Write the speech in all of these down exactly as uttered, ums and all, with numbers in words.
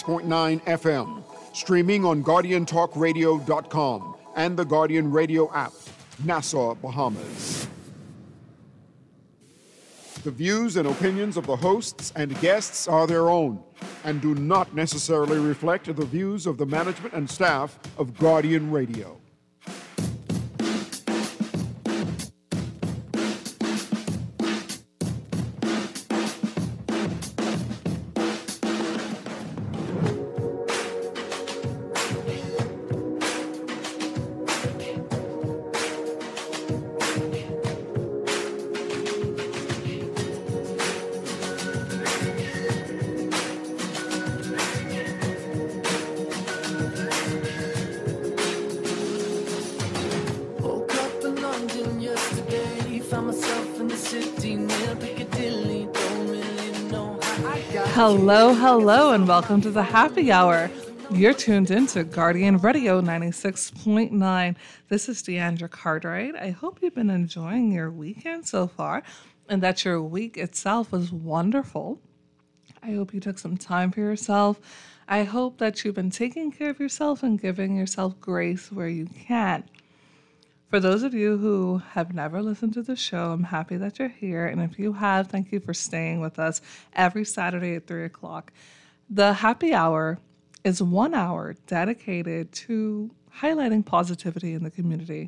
point nine F M, streaming on Guardian Talk Radio dot com and the Guardian Radio app, Nassau, Bahamas. The views and opinions of the hosts and guests are their own and do not necessarily reflect the views of the management and staff of Guardian Radio. Hello, hello, and welcome to the Happy Hour. You're tuned in to Guardian Radio ninety-six point nine. This is Deandra Cartwright. I hope you've been enjoying your weekend so far and that your week itself was wonderful. I hope you took some time for yourself. I hope that you've been taking care of yourself and giving yourself grace where you can. For those of you who have never listened to the show, I'm happy that you're here. And if you have, thank you for staying with us every Saturday at three o'clock. The Happy Hour is one hour dedicated to highlighting positivity in the community,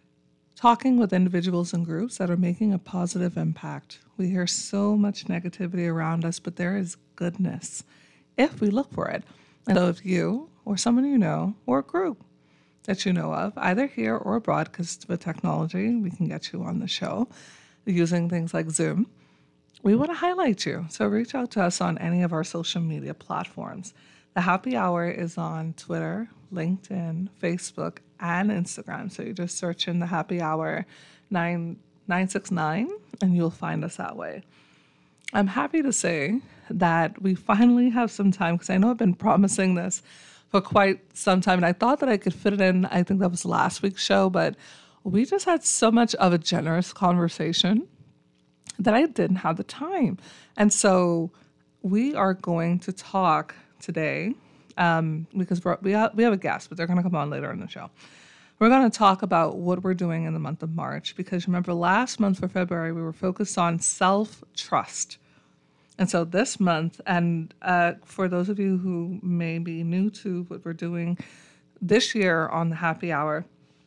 talking with individuals and groups that are making a positive impact. We hear so much negativity around us, but there is goodness if we look for it. And so if you or someone you know or a group that you know of, either here or abroad, because with technology, we can get you on the show using things like Zoom, we want to highlight you. So reach out to us on any of our social media platforms. The Happy Hour is on Twitter, LinkedIn, Facebook, and Instagram. So you just search in the Happy Hour nine six nine, and you'll find us that way. I'm happy to say that we finally have some time, because I know I've been promising this for quite some time, and I thought that I could fit it in. I think that was last week's show, but we just had so much of a generous conversation that I didn't have the time. And so we are going to talk today, um, because we're, we, have, we have a guest, but they're going to come on later in the show. We're going to talk about what we're doing in the month of March, because remember last month for February, we were focused on self-trust. And so this month, and uh, for those of you who may be new to what we're doing this year on the Happy Hour,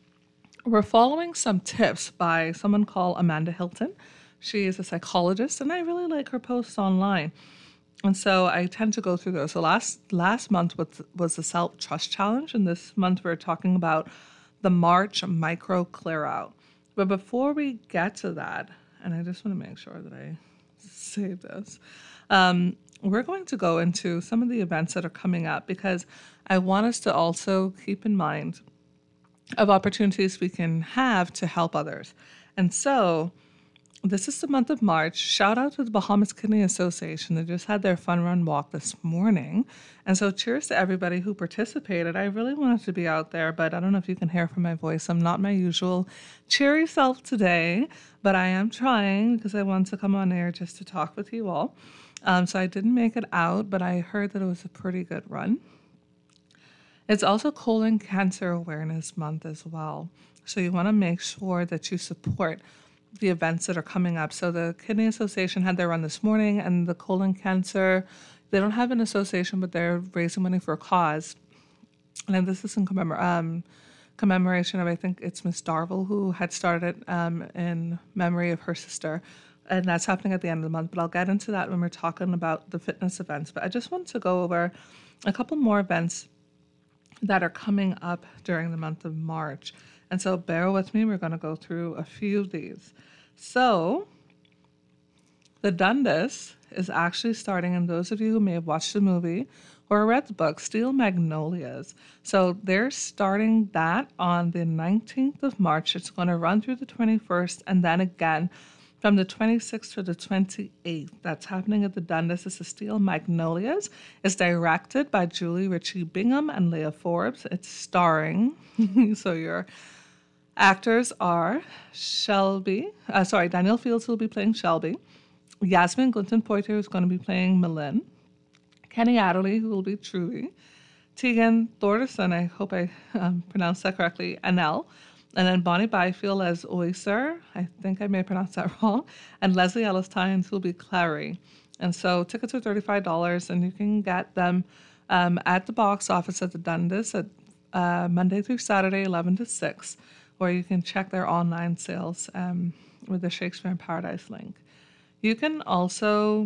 we're following some tips by someone called Amanda Hilton. She is a psychologist, and I really like her posts online. And so I tend to go through those. So last last month was, was the Self-Trust Challenge, and this month we're talking about the March Micro Clear Out. But before we get to that, and I just want to make sure that I save this, um, we're going to go into some of the events that are coming up, because I want us to also keep in mind of opportunities we can have to help others. And so this is the month of March. Shout out to the Bahamas Kidney Association. They just had their fun run walk this morning. And so cheers to everybody who participated. I really wanted to be out there, but I don't know if you can hear from my voice. I'm not my usual cheery self today, but I am trying, because I want to come on air just to talk with you all. Um, so I didn't make it out, but I heard that it was a pretty good run. It's also Colon Cancer Awareness Month as well. So you want to make sure that you support the events that are coming up. So the Kidney Association had their run this morning, and the colon cancer, they don't have an association, but they're raising money for a cause. And then this is in commemor- um, commemoration of, I think it's Miss Darville, who had started um, in memory of her sister. And that's happening at the end of the month, but I'll get into that when we're talking about the fitness events. But I just want to go over a couple more events that are coming up during the month of March. And so bear with me, we're going to go through a few of these. So the Dundas is actually starting, and those of you who may have watched the movie or read the book, Steel Magnolias. So they're starting that on the nineteenth of March. It's going to run through the twenty-first, and then again from the twenty-sixth to the twenty-eighth. That's happening at the Dundas. It's the Steel Magnolias. It's directed by Julie Ritchie Bingham and Leah Forbes. It's starring, so your actors are Shelby, uh, sorry, Danielle Fields will be playing Shelby. Yasmin Glinton Poitier is going to be playing Malin. Kenny Adderley, who will be Trudy, Tegan Thorderson, I hope I um, pronounced that correctly, Anel, and then Bonnie Byfield as Oyster, I think I may have pronounced that wrong, and Leslie Ellis Tynes, who will be Clary. And so tickets are thirty-five dollars, and you can get them um, at the box office at the Dundas at uh, Monday through Saturday, eleven to six, or you can check their online sales um, with the Shakespeare in Paradise link. You can also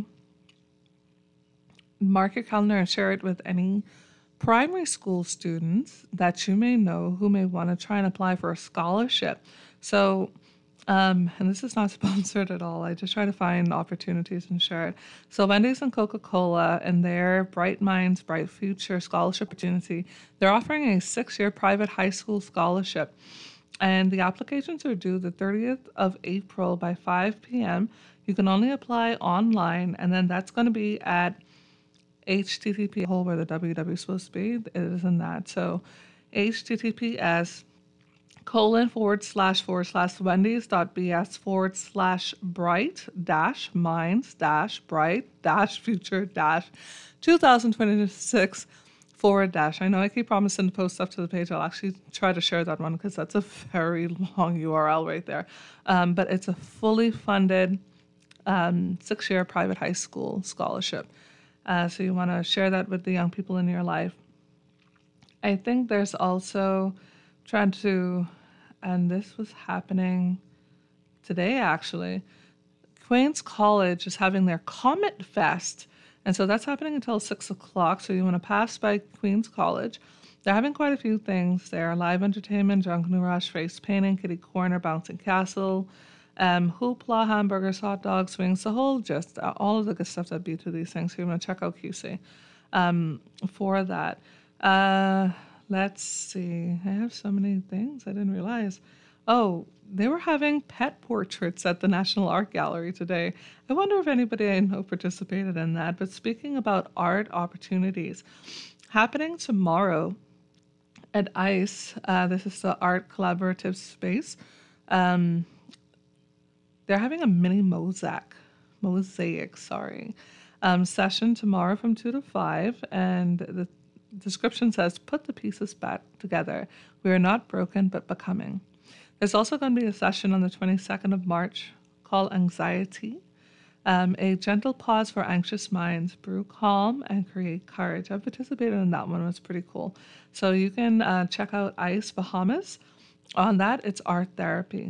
mark your calendar and share it with any primary school students that you may know who may want to try and apply for a scholarship. So, um, and this is not sponsored at all. I just try to find opportunities and share it. So Wendy's and Coca-Cola and their Bright Minds, Bright Future scholarship opportunity, they're offering a six-year private high school scholarship. And the applications are due the thirtieth of April by five p.m. You can only apply online, and then that's going to be at H T T P hole where the W W is supposed to be. It isn't that. So H T T P S colon forward slash forward slash Wendy's dot BS forward slash bright dash minds dash bright dash future dash two thousand twenty-six forward dash. I know I keep promising to post stuff to the page. I'll actually try to share that one because that's a very long U R L right there. Um, but it's a fully funded um, six-year private high school scholarship. Uh, so you want to share that with the young people in your life. I think there's also trying to, and this was happening today actually, Queen's College is having their Comet Fest. And so that's happening until six o'clock. So you want to pass by Queen's College. They're having quite a few things there. Live entertainment, Drunken Rush, face painting, kitty corner, bouncing castle, Um, hoopla, hamburgers, hot dogs, wings, the whole just uh, all of the good stuff that be to these things. So you want to check out Q C um, for that. Uh, let's see. I have so many things I didn't realize. Oh, they were having pet portraits at the National Art Gallery today. I wonder if anybody I know participated in that. But speaking about art opportunities, happening tomorrow at ICE, uh, this is the Art Collaborative Space. Um, They're having a mini mosaic, mosaic, sorry, um, session tomorrow from two to five. And the description says, put the pieces back together. We are not broken, but becoming. There's also going to be a session on the twenty-second of March called Anxiety, um, a gentle pause for anxious minds, brew calm and create courage. I participated in that one. It was pretty cool. So you can uh, check out ICE Bahamas. On that, it's art therapy.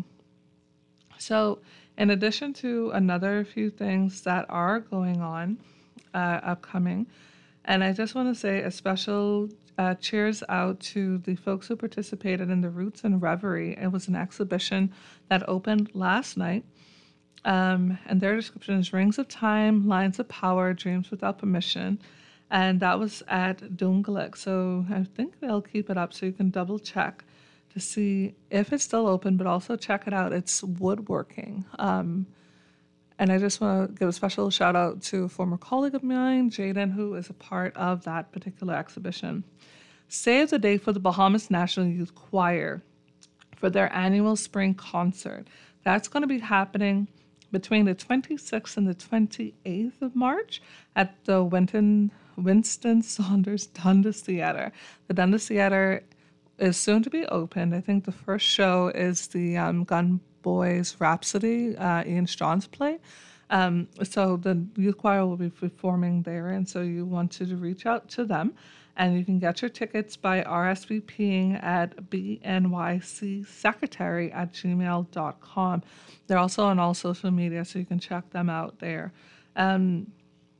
So in addition to another few things that are going on uh, upcoming, and I just want to say a special uh, cheers out to the folks who participated in the Roots and Reverie. It was an exhibition that opened last night, um, and their description is Rings of Time, Lines of Power, Dreams Without Permission, and that was at Dungalik. So I think they'll keep it up so you can double check to see if it's still open, but also check it out. It's woodworking. Um, and I just want to give a special shout out to a former colleague of mine, Jaden, who is a part of that particular exhibition. Save the date for the Bahamas National Youth Choir for their annual spring concert. That's going to be happening between the twenty-sixth and the twenty-eighth of March at the Winston, Winston Saunders Dundas Theatre. The Dundas Theatre is soon to be opened. I think the first show is the um, Gun Boys Rhapsody, uh, Ian Straughn's play. Um, so the youth choir will be performing there, and so you want to reach out to them, and you can get your tickets by RSVPing at b n y c secretary at gmail dot com. They're also on all social media, so you can check them out there. Um,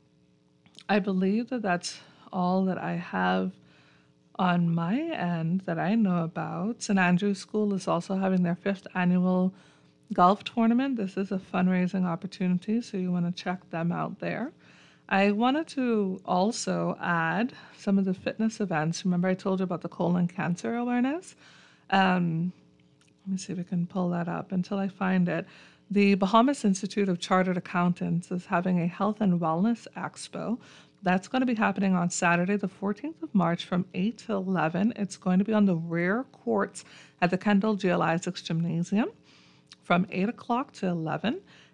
I believe that that's all that I have on my end that I know about. Saint Andrew's School is also having their fifth annual golf tournament. This is a fundraising opportunity, so you want to check them out there. I wanted to also add some of the fitness events. Remember I told you about the colon cancer awareness? Um, let me see if we can pull that up until I find it. The Bahamas Institute of Chartered Accountants is having a health and wellness expo. That's going to be happening on Saturday, the fourteenth of March from eight to eleven. It's going to be on the rear courts at the Kendall G L Isaacs Gymnasium from eight o'clock to eleven.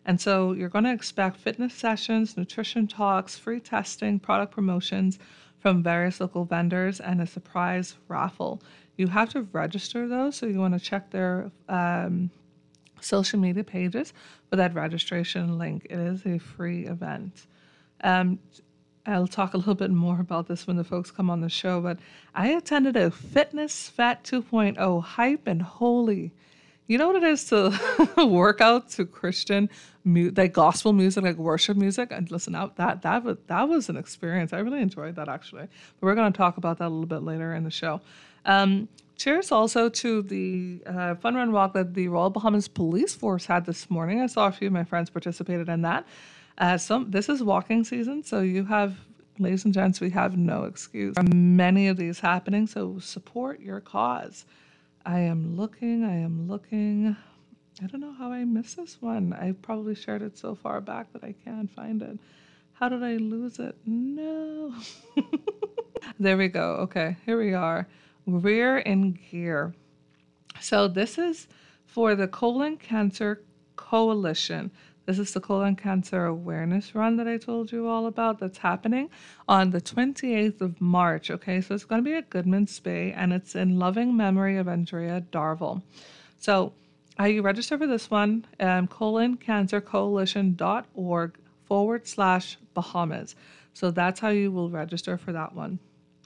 And so you're going to expect fitness sessions, nutrition talks, free testing, product promotions from various local vendors, and a surprise raffle. You have to register though, so you want to check their um, social media pages for that registration link. It is a free event. Um, I'll talk a little bit more about this when the folks come on the show, but I attended a Fitness Fat two point oh hype and holy. You know what it is to work out to Christian, mu- like gospel music, like worship music, and listen out. That that was that was an experience. I really enjoyed that actually. But we're going to talk about that a little bit later in the show. Um, cheers also to the uh, fun run walk that the Royal Bahamas Police Force had this morning. I saw a few of my friends participated in that. Uh, some this is walking season, so you have, ladies and gents, we have no excuse. There are many of these happening, so support your cause. I am looking, I am looking. I don't know how I missed this one. I probably shared it so far back that I can't find it. How did I lose it? No. There we go. Okay, here we are. Rear in Gear. So this is for the Colon Cancer Coalition. This is the colon cancer awareness run that I told you all about that's happening on the twenty-eighth of March. Okay, so it's going to be at Goodman's Bay, and it's in loving memory of Andrea Darville. So how you register for this one, um, coloncancercoalition.org forward slash Bahamas. So that's how you will register for that one.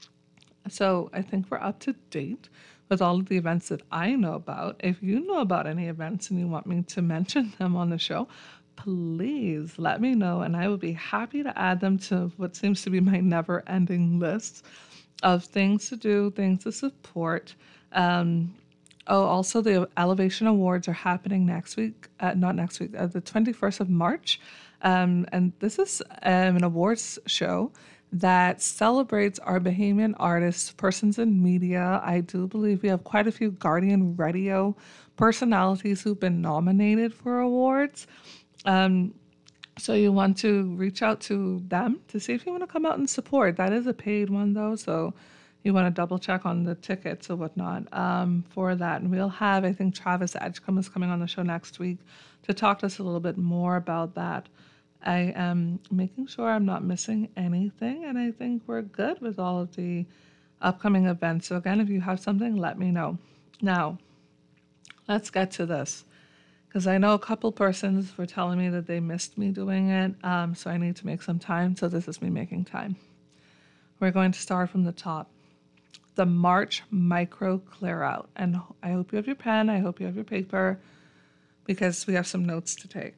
So I think we're up to date with all of the events that I know about. If you know about any events and you want me to mention them on the show, please let me know, and I will be happy to add them to what seems to be my never-ending list of things to do, things to support. Um, oh, also the Elevation Awards are happening next week, uh, not next week, uh, the twenty-first of March. Um, and this is um, an awards show that celebrates our Bahamian artists, persons in media. I do believe we have quite a few Guardian Radio personalities who've been nominated for awards. Um, so you want to reach out to them to see if you want to come out and support. That is a paid one though, so you want to double check on the tickets or whatnot um, for that. And we'll have, I think Travis Edgecombe is coming on the show next week to talk to us a little bit more about that. I am making sure I'm not missing anything, and I think we're good with all of the upcoming events. So again, if you have something, let me know. Now, let's get to this, because I know a couple persons were telling me that they missed me doing it, um, so I need to make some time, so this is me making time. We're going to start from the top. The March Micro Clear Out, and I hope you have your pen, I hope you have your paper, because we have some notes to take.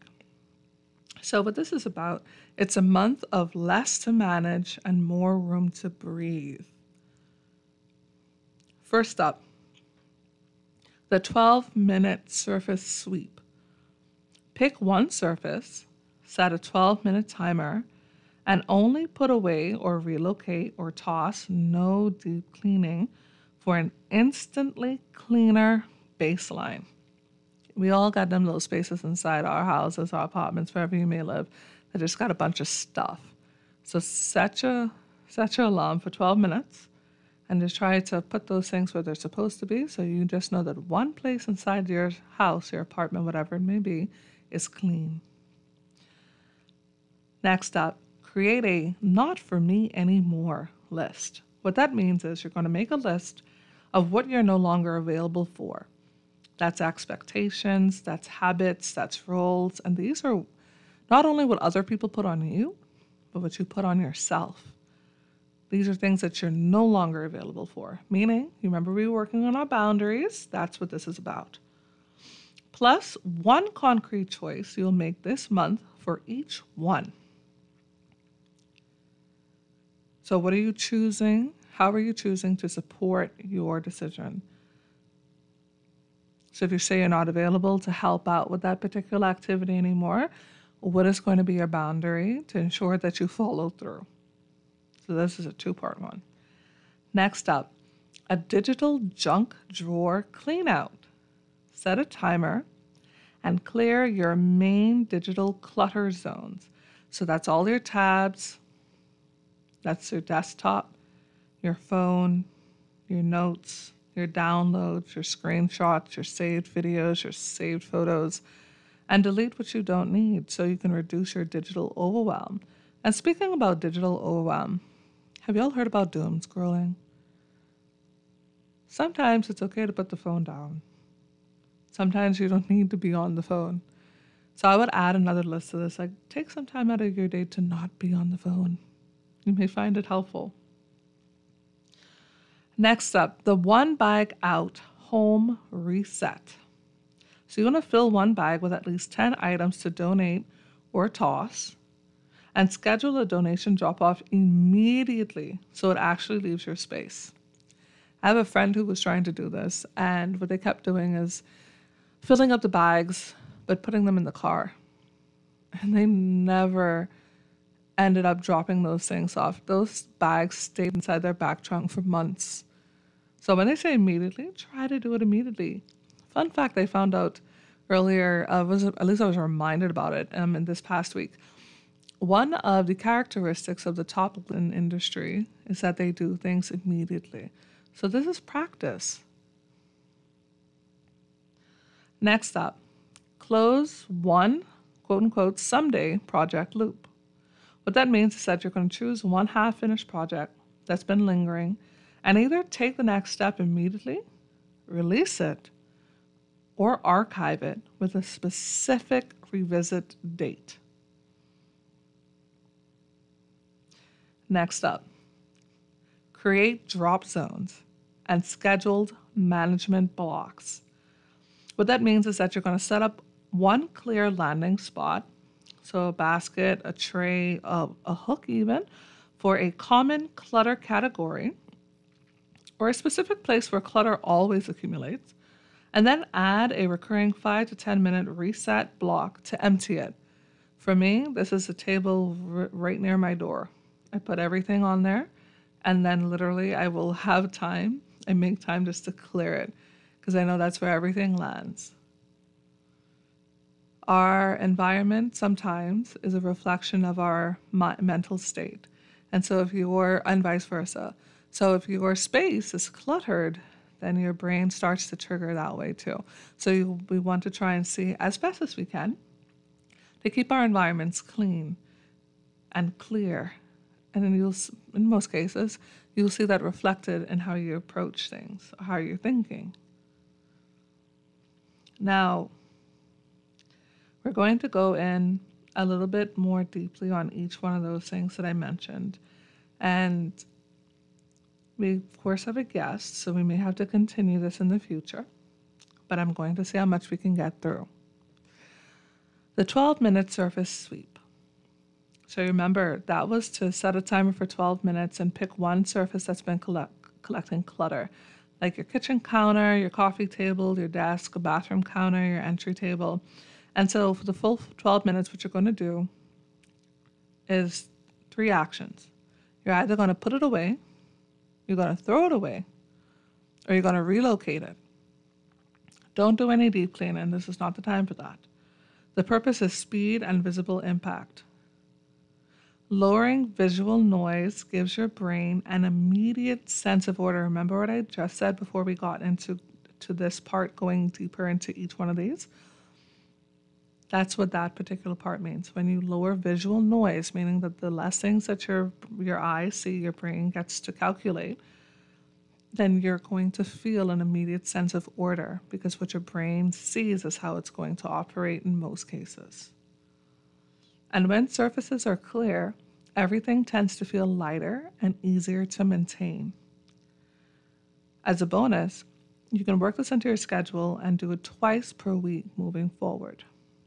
So what this is about, it's a month of less to manage and more room to breathe. First up, the twelve-minute surface sweep. Pick one surface, set a twelve-minute timer, and only put away or relocate or toss, no deep cleaning, for an instantly cleaner baseline. We all got them little spaces inside our houses, our apartments, wherever you may live, that just got a bunch of stuff. So set your, set your alarm for twelve minutes and just try to put those things where they're supposed to be, so you just know that one place inside your house, your apartment, whatever it may be, is clean. Next up, create a not for me anymore list. What that means is you're going to make a list of what you're no longer available for. That's expectations, that's habits, that's roles, and these are not only what other people put on you, but what you put on yourself. These are things that you're no longer available for, meaning, you remember we were working on our boundaries, that's what this is about. Plus, one concrete choice you'll make this month for each one. So what are you choosing? How are you choosing to support your decision? So if you say you're not available to help out with that particular activity anymore, what is going to be your boundary to ensure that you follow through? So this is a two-part one. Next up, a digital junk drawer clean out. Set a timer and clear your main digital clutter zones. So that's all your tabs, that's your desktop, your phone, your notes, your downloads, your screenshots, your saved videos, your saved photos, and delete what you don't need so you can reduce your digital overwhelm. And speaking about digital overwhelm, have you all heard about doom scrolling? Sometimes it's okay to put the phone down. Sometimes you don't need to be on the phone. So I would add another list to this, like take some time out of your day to not be on the phone. You may find it helpful. Next up, the one bag out home reset. So you want to fill one bag with at least ten items to donate or toss, and schedule a donation drop-off immediately so it actually leaves your space. I have a friend who was trying to do this, and what they kept doing is filling up the bags, but putting them in the car. And they never ended up dropping those things off. Those bags stayed inside their back trunk for months. So when they say immediately, try to do it immediately. Fun fact I found out earlier, uh, was at least I was reminded about it um, in this past week. One of the characteristics of the top industry is that they do things immediately. So this is practice. Next up, close one, quote unquote, someday project loop. What that means is that you're going to choose one half-finished project that's been lingering and either take the next step immediately, release it, or archive it with a specific revisit date. Next up, create drop zones and scheduled management blocks. What that means is that you're going to set up one clear landing spot, so a basket, a tray, a, a hook even, for a common clutter category or a specific place where clutter always accumulates, and then add a recurring five to ten minute reset block to empty it. For me, this is a table r- right near my door. I put everything on there, and then literally I will have time. I make time just to clear it because I know that's where everything lands. Our environment sometimes is a reflection of our mi- mental state. And so if your, and vice versa. So if your space is cluttered, then your brain starts to trigger that way too. So you, we want to try and see as best as we can to keep our environments clean and clear. And then you'll, in most cases, you'll see that reflected in how you approach things, how you're thinking. Now, we're going to go in a little bit more deeply on each one of those things that I mentioned. And we, of course, have a guest, so we may have to continue this in the future, but I'm going to see how much we can get through. The twelve-minute surface sweep. So remember, that was to set a timer for twelve minutes and pick one surface that's been collect, collecting clutter, like your kitchen counter, your coffee table, your desk, a bathroom counter, your entry table. And so for the full twelve minutes, what you're going to do is three actions. You're either going to put it away, you're going to throw it away, or you're going to relocate it. Don't do any deep cleaning. This is not the time for that. The purpose is speed and visible impact. Lowering visual noise gives your brain an immediate sense of order. Remember what I just said before we got into to this part, going deeper into each one of these? That's what that particular part means. When you lower visual noise, meaning that the less things that your your eyes see, your brain gets to calculate, then you're going to feel an immediate sense of order, because what your brain sees is how it's going to operate in most cases. And when surfaces are clear, everything tends to feel lighter and easier to maintain. As a bonus, you can work this into your schedule and do it twice per week moving forward.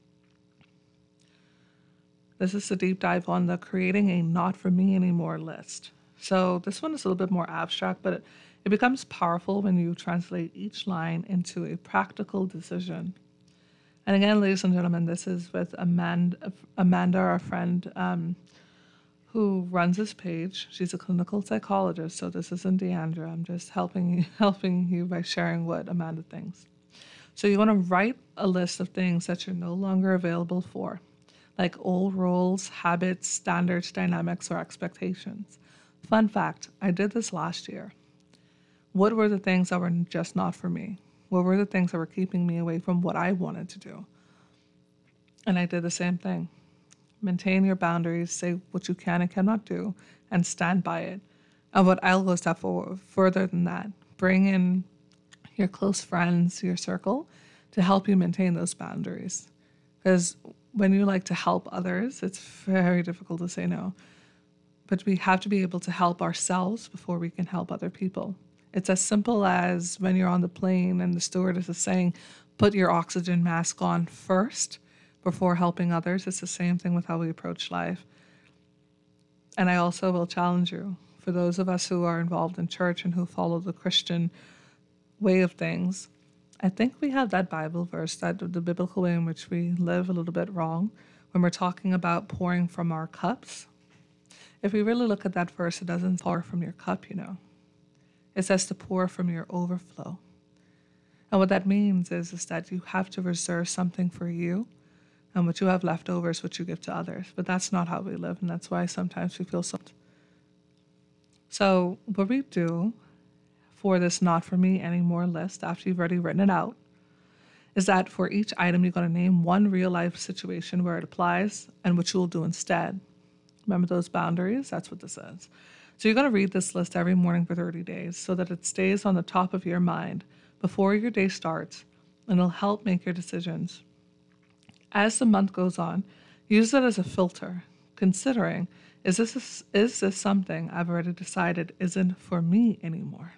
This is a deep dive on the creating a not for me anymore list. So this one is a little bit more abstract, but it, it becomes powerful when you translate each line into a practical decision. And again, ladies and gentlemen, this is with Amanda, Amanda our friend, um, who runs this page. She's a clinical psychologist, so this isn't Deandra. I'm just helping you, helping you by sharing what Amanda thinks. So you want to write a list of things that you're no longer available for, like old roles, habits, standards, dynamics, or expectations. Fun fact, I did this last year. What were the things that were just not for me? What were the things that were keeping me away from what I wanted to do? And I did the same thing. Maintain your boundaries, say what you can and cannot do, and stand by it. And what I'll go a step forward, further than that, bring in your close friends, your circle, to help you maintain those boundaries. Because when you like to help others, it's very difficult to say no. But we have to be able to help ourselves before we can help other people. It's as simple as when you're on the plane and the stewardess is saying, put your oxygen mask on first before helping others. It's the same thing with how we approach life. And I also will challenge you, for those of us who are involved in church and who follow the Christian way of things, I think we have that Bible verse, that the biblical way in which we live a little bit wrong when we're talking about pouring from our cups. If we really look at that verse, it doesn't pour from your cup, you know. It says to pour from your overflow. And what that means is, is that you have to reserve something for you, and what you have left over is what you give to others. But that's not how we live, and that's why sometimes we feel so. So what we do for this not for me anymore list, after you've already written it out, is that for each item you're going to name one real life situation where it applies and what you will do instead. Remember those boundaries? That's what this is. So you're going to read this list every morning for thirty days so that it stays on the top of your mind before your day starts, and it'll help make your decisions. As the month goes on, use it as a filter, considering, is this, a, is this something I've already decided isn't for me anymore?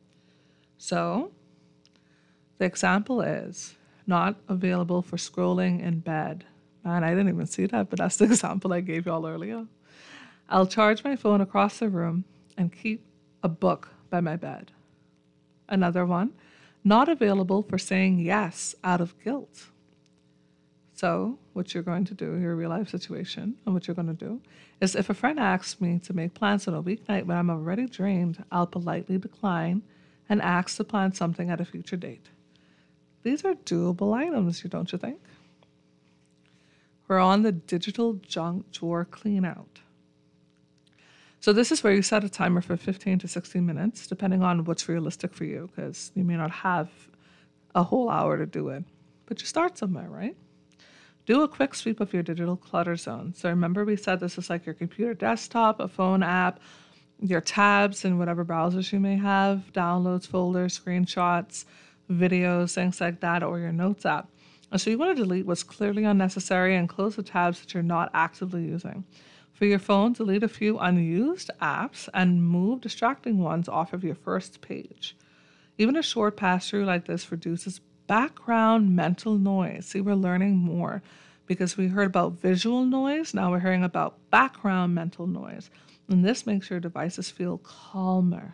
So the example is not available for scrolling in bed. Man, I didn't even see that, but that's the example I gave y'all earlier. I'll charge my phone across the room and keep a book by my bed. Another one, not available for saying yes out of guilt. So what you're going to do, your real life situation, and what you're going to do is, if a friend asks me to make plans on a weeknight when I'm already drained, I'll politely decline and ask to plan something at a future date. These are doable items, don't you think? We're on the digital junk drawer clean out. So this is where you set a timer for fifteen to sixty minutes, depending on what's realistic for you, because you may not have a whole hour to do it. But you start somewhere, right? Do a quick sweep of your digital clutter zone. So remember, we said this is like your computer desktop, a phone app, your tabs and whatever browsers you may have, downloads, folders, screenshots, videos, things like that, or your notes app. And so you want to delete what's clearly unnecessary and close the tabs that you're not actively using. For your phone, delete a few unused apps and move distracting ones off of your first page. Even a short pass-through like this reduces background mental noise. See, we're learning more because we heard about visual noise. Now we're hearing about background mental noise. And this makes your devices feel calmer.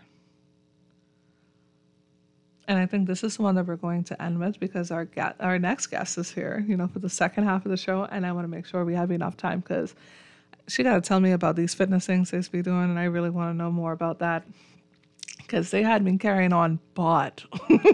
And I think this is the one that we're going to end with because our ga- our next guest is here, you know, for the second half of the show. And I want to make sure we have enough time because she got to tell me about these fitness things they've been doing. And I really want to know more about that because they had been carrying on bot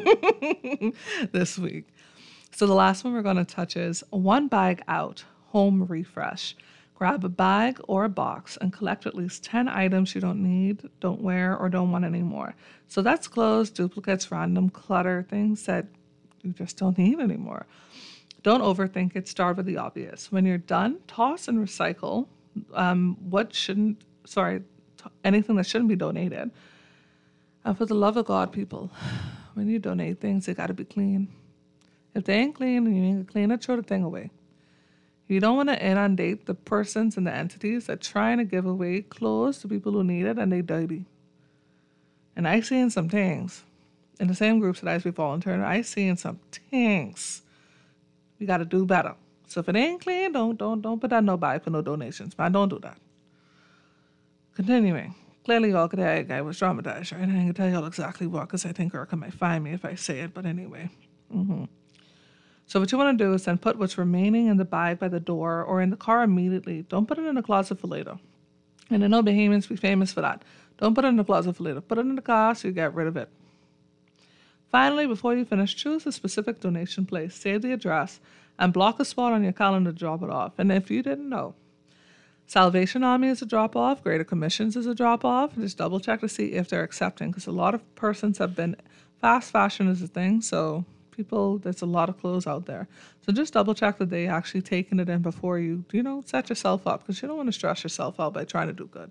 this week. So the last one we're going to touch is one bag out, home refresh. Grab a bag or a box and collect at least ten items you don't need, don't wear, or don't want anymore. So that's clothes, duplicates, random clutter, things that you just don't need anymore. Don't overthink it. Start with the obvious. When you're done, toss and recycle um, what shouldn't, sorry, t- anything that shouldn't be donated. And for the love of God, people, when you donate things, they got to be clean. If they ain't clean, you ain't gonna clean it, throw the thing away. You don't want to inundate the persons and the entities that are trying to give away clothes to people who need it and they dirty. And I seen some things in the same groups that I be volunteering. I seen some things. We got to do better. So if it ain't clean, don't don't don't put that no buy for no donations, man. Don't do that. Continuing. Clearly, y'all could hear I was traumatized, right? I ain't gonna tell y'all exactly what, because I think Erica might find me if I say it. But anyway. Mm-hmm. So what you want to do is then put what's remaining in the bag by the door or in the car immediately. Don't put it in the closet for later. And I know Bahamians be famous for that. Don't put it in the closet for later. Put it in the car so you get rid of it. Finally, before you finish, choose a specific donation place, save the address, and block a spot on your calendar to drop it off. And if you didn't know, Salvation Army is a drop-off, Greater Commissions is a drop-off. Just double check to see if they're accepting, because a lot of persons have been, fast fashion is a thing, so people, there's a lot of clothes out there. So just double check that they actually taken it in before you, you know, set yourself up, because you don't want to stress yourself out by trying to do good.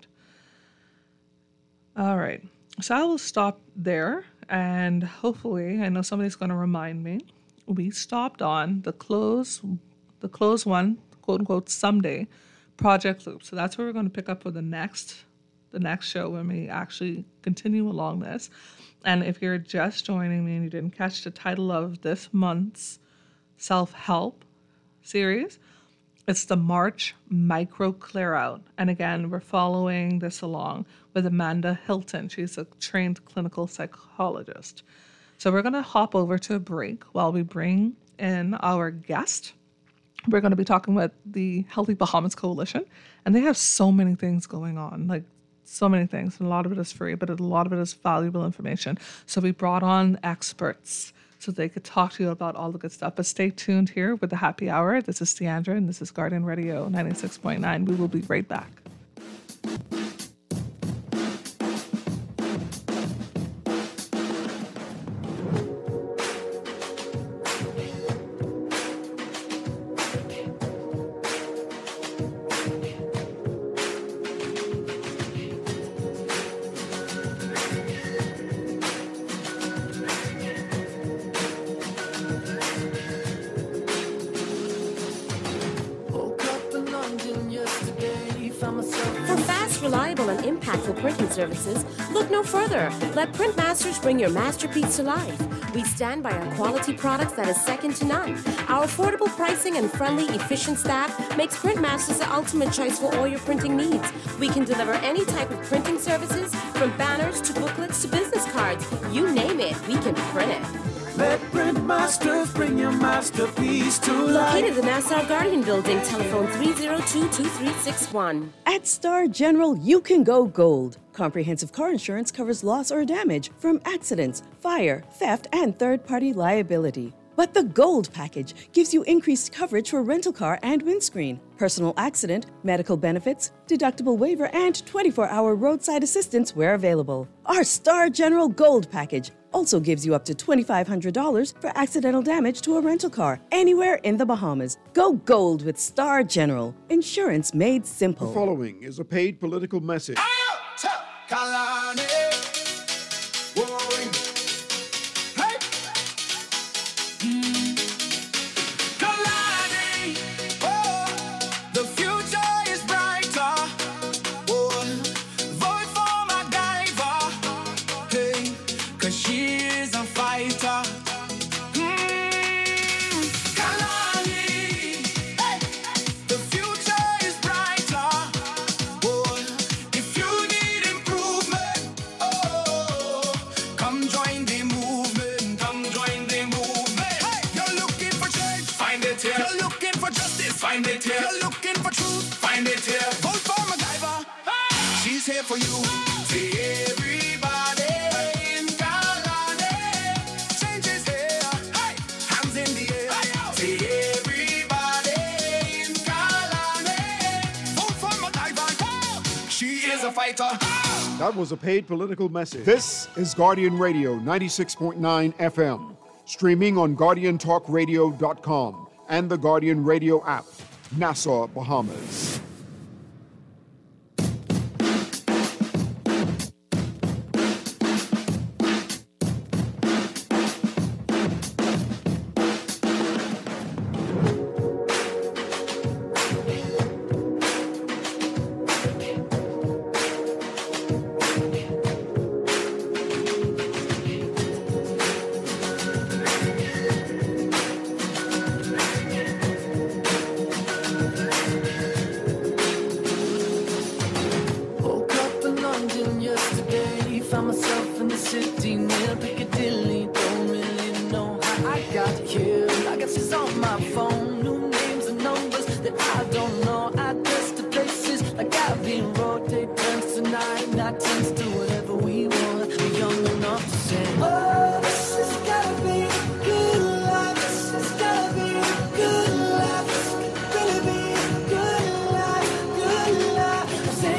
All right. So I will stop there, and hopefully, I know somebody's going to remind me, we stopped on the close, the close one, quote unquote, someday project loop. So that's where we're going to pick up for the next, the next show when we actually continue along this. And if you're just joining me and you didn't catch the title of this month's self-help series, it's the March Micro Clear Out. And again, we're following this along with Amanda Hilton. She's a trained clinical psychologist. So we're going to hop over to a break while we bring in our guest. We're going to be talking with the Healthy Bahamas Coalition, and they have so many things going on, like so many things. And a lot of it is free, but a lot of it is valuable information. So we brought on experts so they could talk to you about all the good stuff. But stay tuned here with the Happy Hour. This is Deandra, and this is Guardian Radio ninety-six point nine. We will be right back. Services, look no further. Let Printmasters bring your masterpiece to life. We stand by our quality products that is second to none. Our affordable pricing and friendly, efficient staff makes Printmasters the ultimate choice for all your printing needs. We can deliver any type of printing services, from banners to booklets to business cards. You name it, we can print it. Let Printmasters bring your masterpiece to life. Located in the Nassau Guardian Building, telephone three oh two, two three six one. At Star General, you can go gold. Comprehensive car insurance covers loss or damage from accidents, fire, theft, and third-party liability. But the Gold package gives you increased coverage for rental car and windscreen, personal accident, medical benefits, deductible waiver, and twenty-four hour roadside assistance where available. Our Star General Gold package also gives you up to two thousand five hundred dollars for accidental damage to a rental car anywhere in the Bahamas. Go gold with Star General. Insurance made simple. The following is a paid political message. Kalani, Warren, hey, mm. Kalani, oh, the future is brighter. Oh, vote for MacGyver, hey, 'cause she is a fighter. Mm. Kalani, hey, the future is brighter. Oh, if you find it here. You're looking for truth, find it here. Vote for MacGyver. Ah! She's here for you. See everybody in Kalani. Change is here. Hey! Hands in the air. Hey, see everybody in Kalani. Vote for MacGyver. Oh! She is a fighter. Ah! That was a paid political message. This is Guardian Radio ninety-six point nine F M, streaming on guardian talk radio dot com. and the Guardian Radio app, Nassau, Bahamas.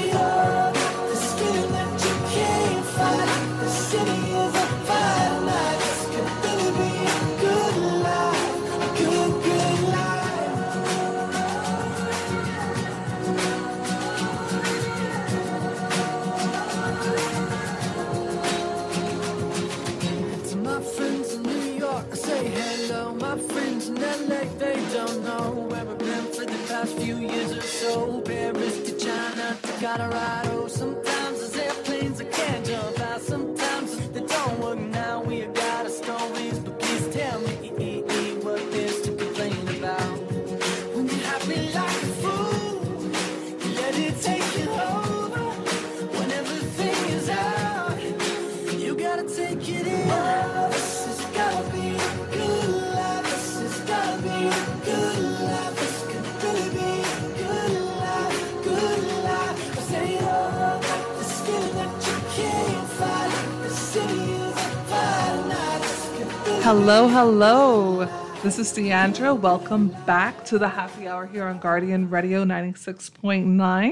City is a fire night. last few years or so. Paris to China to Colorado. Sometimes there's airplanes that can't jump out. Sometimes they don't work. Now we got our stories, but please tell me what there's to complain about. When you have me like a fool, you let it take you over. When everything is out, you gotta take it in. Oh, this has gotta be a good life. This has gotta be a good life. This could really be a good life, good life. I say it all like this feeling that you can't fight. The city is on fire tonight. This could really Hello, hello. This is Deandra. Welcome back to the Happy Hour here on Guardian Radio ninety-six point nine.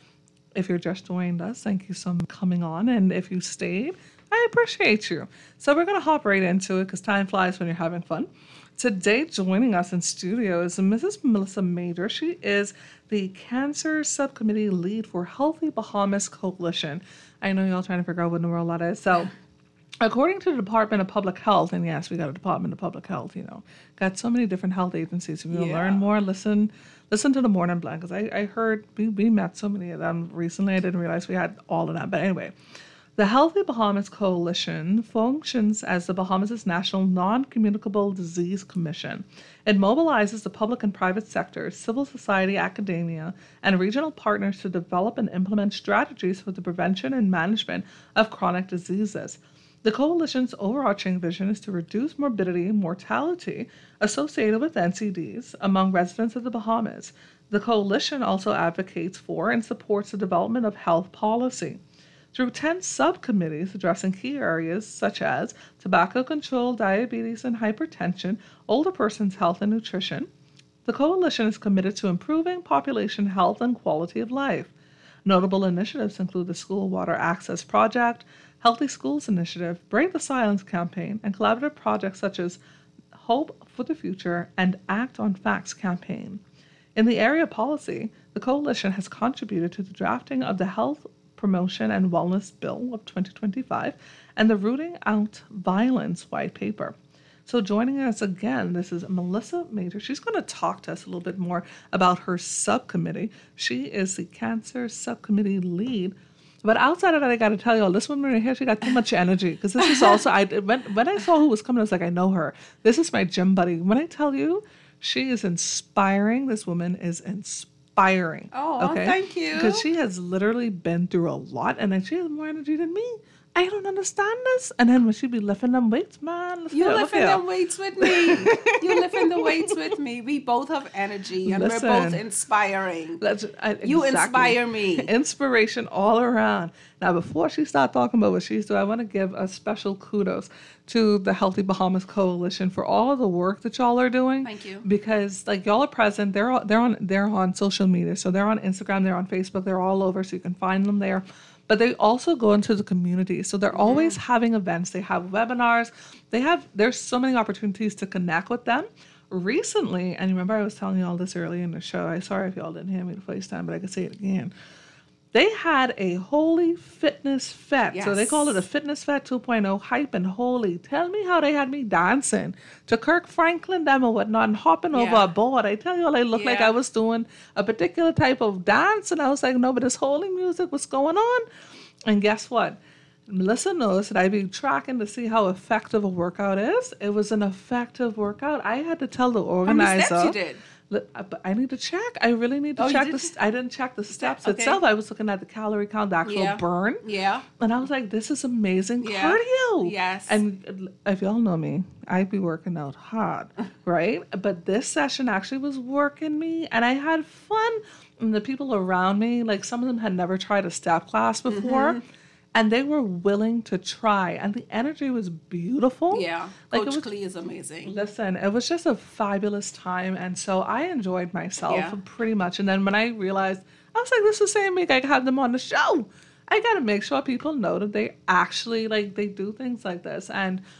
If you're just joined us, thank you so much for coming on. And if you stayed, I appreciate you. So we're going to hop right into it because time flies when you're having fun. Today, joining us in studio is Missus Melissa Major. She is the Cancer Subcommittee Lead for Healthy Bahamas Coalition. I know y'all trying to figure out what in the world that is. So according to the Department of Public Health, and yes, we got a Department of Public Health, you know, got so many different health agencies. If you want to Yeah. learn more, listen listen to the Morning Blend, because I, I heard, we, we met so many of them recently. I didn't realize we had all of them. But anyway, the Healthy Bahamas Coalition functions as the Bahamas' national non-communicable disease commission. It mobilizes the public and private sectors, civil society, academia, and regional partners to develop and implement strategies for the prevention and management of chronic diseases. The coalition's overarching vision is to reduce morbidity and mortality associated with N C Ds among residents of the Bahamas. The coalition also advocates for and supports the development of health policy through ten subcommittees addressing key areas such as tobacco control, diabetes and hypertension, older persons' health and nutrition. The coalition is committed to improving population health and quality of life. Notable initiatives include the School Water Access Project, Healthy Schools Initiative, Break the Silence campaign, and collaborative projects such as Hope for the Future and Act on Facts campaign. In the area of policy, the coalition has contributed to the drafting of the Health Promotion and Wellness Bill of twenty twenty-five and the Rooting Out Violence White Paper. So joining us again, this is Melissa Major. She's going to talk to us a little bit more about her subcommittee. She is the Cancer Subcommittee Lead. But outside of that, I got to tell y'all, this woman right here, she got too much energy. Because this is also, I when, when I saw who was coming, I was like, I know her. This is my gym buddy. When I tell you, she is inspiring. This woman is inspiring. Oh, thank you. Because she has literally been through a lot, and then she has more energy than me. I don't understand this. And then when she be lifting them weights, man. You lifting them weights with me. You lifting the weights with me. We both have energy, and Listen, we're both inspiring. That's, I, You exactly. inspire me. Inspiration all around. Now, before she starts talking about what she's doing, I want to give a special kudos to the Healthy Bahamas Coalition for all of the work that y'all are doing. Thank you. Because like y'all are present, they're all, they're on they're on social media, so they're on Instagram, they're on Facebook, they're all over, so you can find them there. But they also go into the community. So they're always having events. They have webinars. They have, there's so many opportunities to connect with them. Recently, and remember I was telling you all this early in the show. I'm sorry if y'all didn't hear me the first time, but I can say it again. They had a Holy Fitness Fest. Yes. So they call it a Fitness Fest two point oh, hype and holy. Tell me how they had me dancing to Kirk Franklin them or whatnot and hopping over Yeah. a board. I tell you all, I looked like Yeah. I was doing a particular type of dance. And I was like, no, but this holy music was going on. And guess what? Melissa knows that I be tracking to see how effective a workout is. It was an effective workout. I had to tell the How organizer. many steps you did? Look, uh, but I need to check. I really need to Oh, you check did? the. st- I didn't check the steps Okay. itself. I was looking at the calorie count, the actual Yeah. burn, Yeah. and I was like, "This is amazing Yeah. cardio." Yes. And uh, if y'all know me, I be working out hard, right? But this session actually was working me, and I had fun. And the people around me, like some of them had never tried a step class before. Mm-hmm. And they were willing to try, and the energy was beautiful. Yeah. Like it Coach was- Clee is amazing. Listen, it was just a fabulous time, and so I enjoyed myself Yeah. pretty much. And then when I realized, I was like, "This is the same week I had them on the show." I gotta make sure people know that they actually like they do things like this. And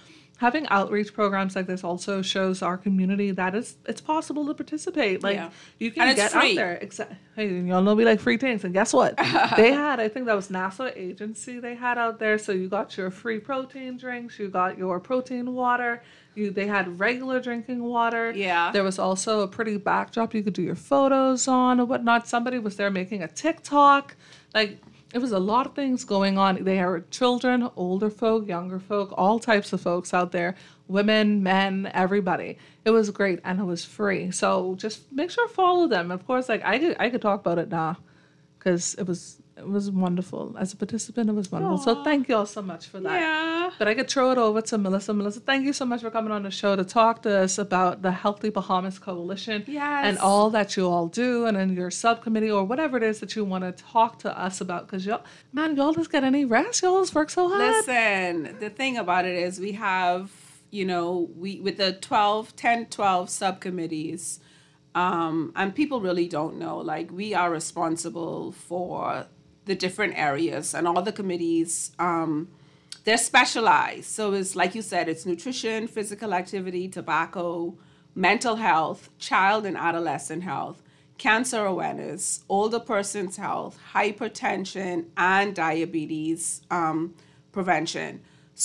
having outreach programs like this also shows our community that it's it's possible to participate. Like Yeah. you can And it's get free. out there. Exactly. Hey, y'all know we like free things, and guess what? They had, I think that was NASA agency they had out there. So you got your free protein drinks, you got your protein water. You, they had regular drinking water. Yeah. There was also a pretty backdrop you could do your photos on or whatnot. Somebody was there making a TikTok. Like, it was a lot of things going on. They are children, older folk, younger folk, all types of folks out there. Women, men, everybody. It was great, and it was free. So just make sure to follow them. Of course, like, I could, I could talk about it now because it was... It was wonderful. As a participant, it was wonderful. Aww. So thank you all so much for that. Yeah. But I could throw it over to Melissa. Melissa, thank you so much for coming on the show to talk to us about the Healthy Bahamas Coalition Yes. and all that you all do and in your subcommittee or whatever it is that you want to talk to us about. Because, y'all, man, y'all just get any rest. Y'all just work so hard. Listen, the thing about it is we have, you know, we with the twelve, ten, twelve subcommittees, um, and people really don't know, like, we are responsible for the different areas, and all the committees, um, they're specialized. So it's like you said, it's nutrition, physical activity, tobacco, mental health, child and adolescent health, cancer awareness, older persons health, hypertension, and diabetes um, prevention.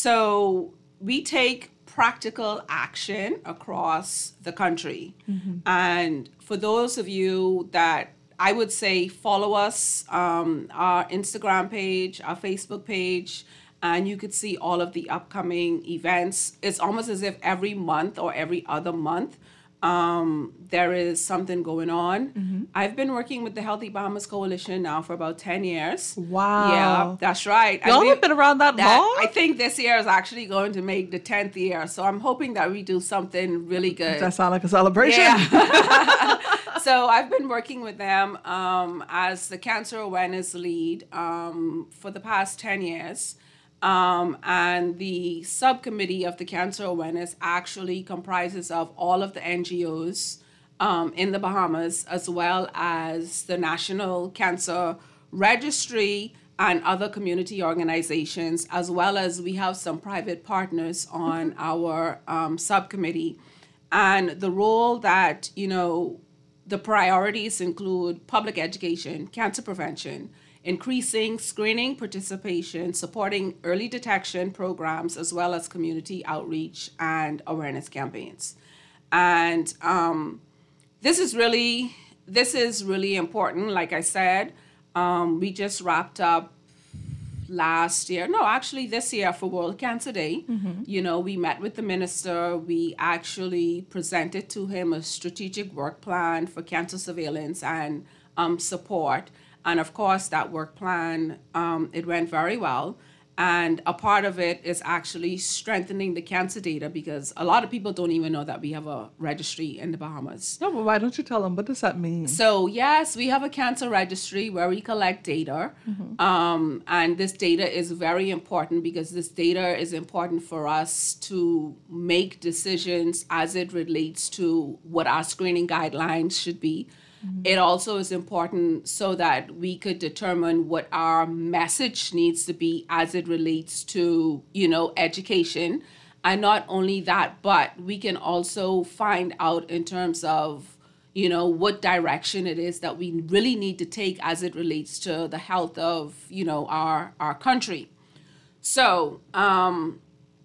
So we take practical action across the country. Mm-hmm. And for those of you that I would say follow us, um, our Instagram page, our Facebook page, and you could see all of the upcoming events. It's almost as if every month or every other month, um, there is something going on. Mm-hmm. I've been working with the Healthy Bahamas Coalition now for about ten years. Wow. Yeah, that's right. Y'all we- have been around that, that long? I think this year is actually going to make the tenth year. So I'm hoping that we do something really good. That sounds like a celebration. Yeah. So I've been working with them um, as the cancer awareness lead um, for the past ten years. Um, and the subcommittee of the cancer awareness actually comprises of all of the N G Os um, in the Bahamas, as well as the National Cancer Registry and other community organizations, as well as we have some private partners on our um, subcommittee. And the role that, you know, the priorities include public education, cancer prevention, increasing screening participation, supporting early detection programs, as well as community outreach and awareness campaigns. And um, this is really, this is really important. Like I said, um, we just wrapped up last year, no, actually this year for World Cancer Day. Mm-hmm. You know, we met with the minister. We actually presented to him a strategic work plan for cancer surveillance and um, support. And of course, that work plan, um, it went very well. And a part of it is actually strengthening the cancer data, because a lot of people don't even know that we have a registry in the Bahamas. No, but why don't you tell them? What does that mean? So, yes, we have a cancer registry where we collect data. Mm-hmm. Um, and this data is very important because this data is important for us to make decisions as it relates to what our screening guidelines should be. Mm-hmm. It also is important so that we could determine what our message needs to be as it relates to, you know, education. And not only that, but we can also find out in terms of, you know, what direction it is that we really need to take as it relates to the health of, you know, our, our country. So, um,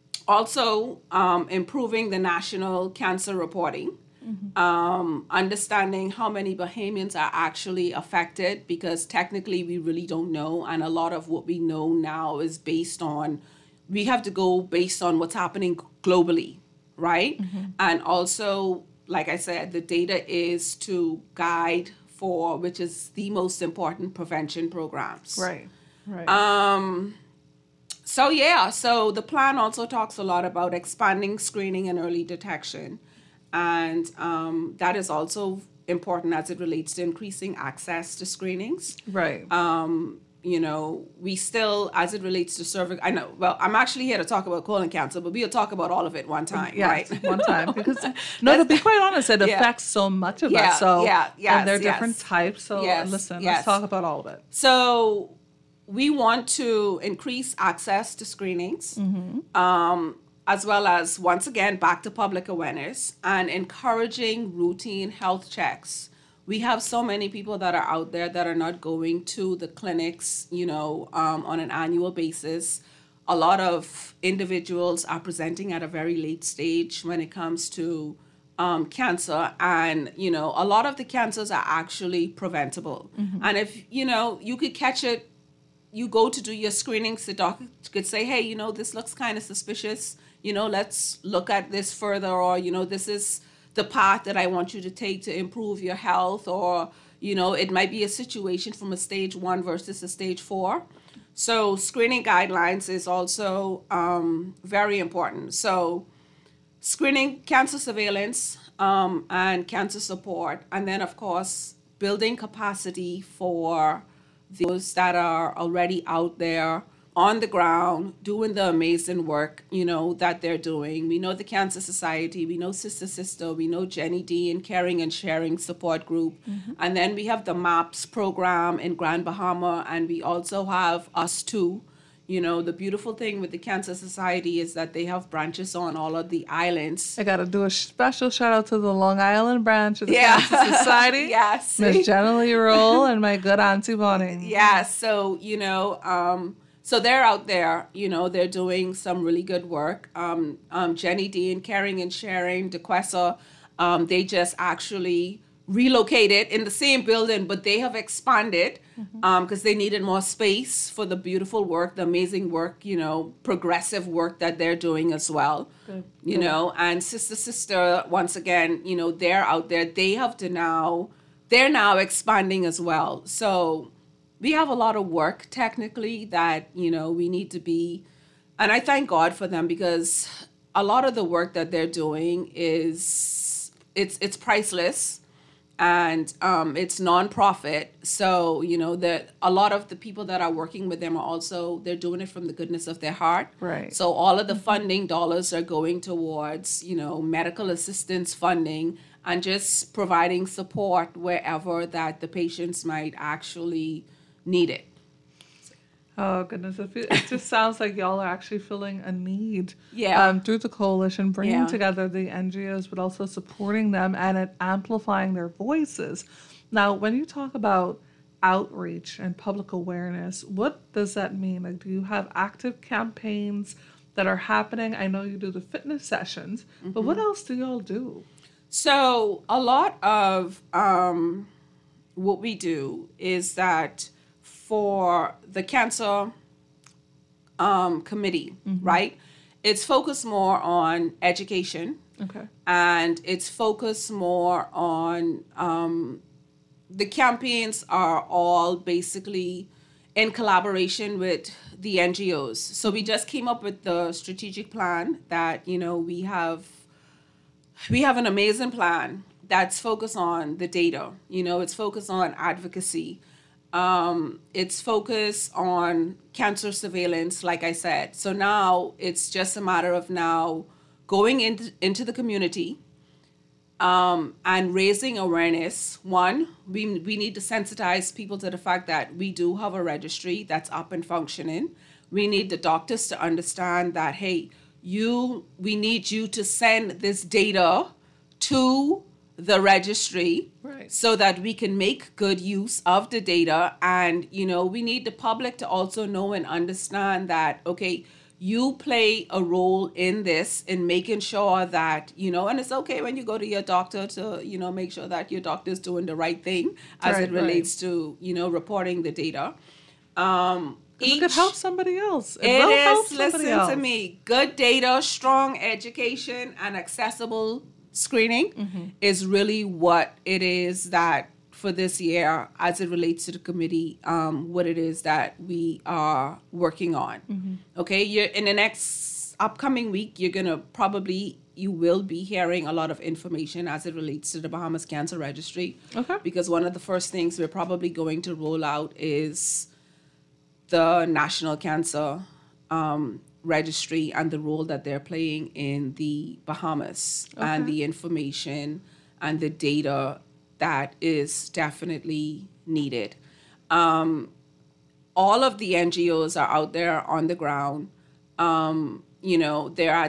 also um, improving the national cancer reporting. Mm-hmm. Um, understanding how many Bahamians are actually affected, because technically we really don't know. And a lot of what we know now is based on, we have to go based on what's happening globally, right? Mm-hmm. And also, like I said, the data is to guide for, which is the most important prevention programs. Right, right. Um, so yeah, so the plan also talks a lot about expanding screening and early detection. And um, that is also important as it relates to increasing access to screenings. Right. Um, you know, we still, as it relates to cervical, I know, well, I'm actually here to talk about colon cancer, but we'll talk about all of it one time, yes, right? one time. Because, no, to be quite honest, it Yeah. affects so much of Yeah, us. So, yeah, yes, and there are yes. different types. So, Yes, listen, yes. let's talk about all of it. So we want to increase access to screenings. Mm-hmm. Um, as well as, once again, back to public awareness and encouraging routine health checks. We have so many people that are out there that are not going to the clinics, you know, um, on an annual basis. A lot of individuals are presenting at a very late stage when it comes to um, cancer. And, you know, a lot of the cancers are actually preventable. Mm-hmm. And if, you know, you could catch it, you go to do your screenings, the doctor could say, hey, you know, this looks kind of suspicious. You know, let's look at this further, or, you know, this is the path that I want you to take to improve your health, or, you know, it might be a situation from a stage one versus a stage four. So screening guidelines is also um, very important. So screening, cancer surveillance, um, and cancer support, and then, of course, building capacity for those that are already out there on the ground doing the amazing work, you know, that they're doing. We know the Cancer Society, we know Sister Sister, we know Jenny Dean Caring and Sharing Support Group. Mm-hmm. And then we have the MAPS program in Grand Bahama, and we also have Us Too. You know, the beautiful thing with the Cancer Society is that they have branches on all of the islands. I got to do a special shout out to the Long Island branch of the yeah. Cancer Society. Yes. Miss Jenna Lee Roll and my good Auntie Bonnie. Yeah, so, you know, um, so they're out there, you know, they're doing some really good work. Um, um, Jenny Dean, Caring and Sharing, DeQuessa, um, they just actually relocated in the same building, but they have expanded because mm-hmm. um, they needed more space for the beautiful work, the amazing work, you know, progressive work that they're doing as well. Good. You Good. know, and Sister Sister, once again, you know, they're out there. They have to now, they're now expanding as well. So we have a lot of work technically that, you know, we need to be, and I thank God for them, because a lot of the work that they're doing is, it's it's priceless, and um, it's nonprofit. So, you know, that a lot of the people that are working with them are also, they're doing it from the goodness of their heart. Right. So all of the funding dollars are going towards, you know, medical assistance funding and just providing support wherever that the patients might actually need it. Oh, goodness. It, feel, it just sounds like y'all are actually feeling a need yeah. um, through the coalition, bringing yeah. together the N G Os, but also supporting them and it amplifying their voices. Now, when you talk about outreach and public awareness, what does that mean? Like, do you have active campaigns that are happening? I know you do the fitness sessions, mm-hmm. but what else do y'all do? So a lot of um, what we do is that for the cancer um, committee, mm-hmm. right? It's focused more on education. Okay. And it's focused more on, um, the campaigns are all basically in collaboration with the N G Os. So we just came up with the strategic plan that, you know, we have, we have an amazing plan that's focused on the data. You know, it's focused on advocacy. Um, it's focused on cancer surveillance, like I said. So now it's just a matter of now going into, into the community um, and raising awareness. One, we, we need to sensitize people to the fact that we do have a registry that's up and functioning. We need the doctors to understand that, hey, you, we need you to send this data to the registry, right, so that we can make good use of the data. And, you know, we need the public to also know and understand that, okay, you play a role in this, in making sure that, you know, and it's okay when you go to your doctor to, you know, make sure that your doctor's doing the right thing as right, it relates right. to, you know, reporting the data. Um, Each, it could help somebody else. It, it will is, help somebody listen else. to me, good data, strong education, and accessible screening mm-hmm. is really what it is that for this year, as it relates to the committee, um, what it is that we are working on. Mm-hmm. Okay, you're in the next upcoming week, you're gonna probably, you will be hearing a lot of information as it relates to the Bahamas Cancer Registry. Okay. Because one of the first things we're probably going to roll out is the National Cancer um, Registry and the role that they're playing in the Bahamas, okay, and the information and the data that is definitely needed. Um, all of the N G Os are out there on the ground. Um, you know, they're at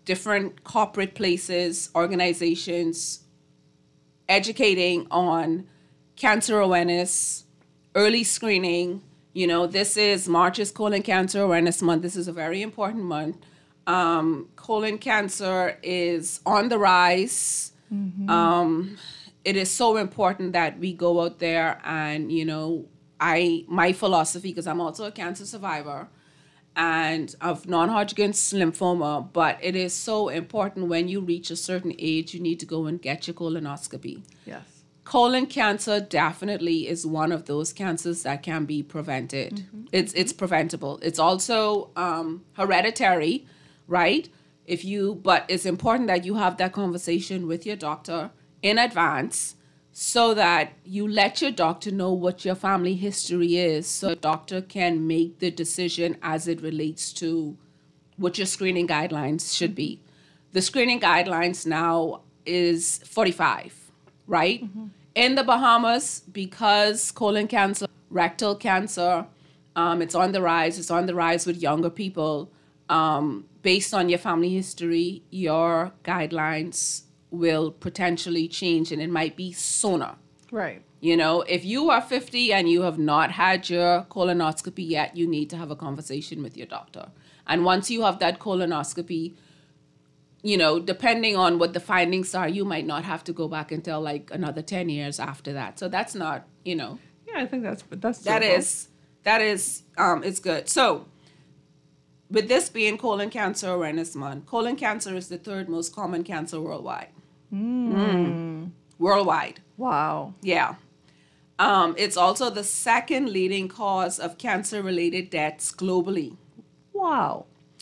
different corporate places, organizations, educating on cancer awareness, early screening. You know, this is March is Colon Cancer Awareness Month. This is a very important month. Um, colon cancer is on the rise. Mm-hmm. Um, it is so important that we go out there and, you know, I my philosophy, because I'm also a cancer survivor and of non-Hodgkin's lymphoma, but it is so important when you reach a certain age, you need to go and get your colonoscopy. Yes. Colon cancer definitely is one of those cancers that can be prevented. Mm-hmm. It's it's preventable. It's also um, hereditary, right? If you, but it's important that you have that conversation with your doctor in advance so that you let your doctor know what your family history is, so the doctor can make the decision as it relates to what your screening guidelines should be. The screening guidelines now is forty-five, right? Mm-hmm. In the Bahamas, because colon cancer, rectal cancer, um, it's on the rise. It's on the rise with younger people. Um, based on your family history, your guidelines will potentially change, and it might be sooner. Right. You know, if you are fifty and you have not had your colonoscopy yet, you need to have a conversation with your doctor. And once you have that colonoscopy, you know, depending on what the findings are, you might not have to go back until like another ten years after that. So that's not, you know. Yeah, I think that's that's that doable. is that is um it's good. So with this being Colon Cancer Awareness Month, colon cancer is the third most common cancer worldwide. Mm. Mm. Worldwide. Wow. Yeah. Um, it's also the second leading cause of cancer-related deaths globally. Wow.